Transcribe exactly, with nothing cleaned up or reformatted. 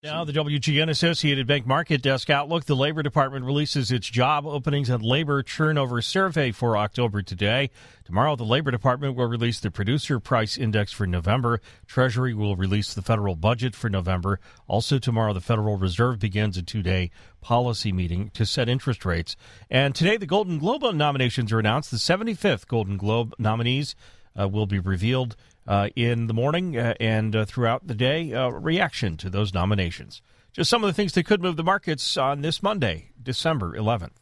Now, the W G N Associated Bank Market Desk Outlook. The Labor Department releases its job openings and labor turnover survey for October today. Tomorrow, the Labor Department will release the Producer Price Index for November. Treasury will release the federal budget for November. Also tomorrow, the Federal Reserve begins a two-day policy meeting to set interest rates. And today, the Golden Globe nominations are announced. The seventy-fifth Golden Globe nominees uh, will be revealed Uh, in the morning uh, and uh, throughout the day, uh, reaction to those nominations. Just some of the things that could move the markets on this Monday, December eleventh.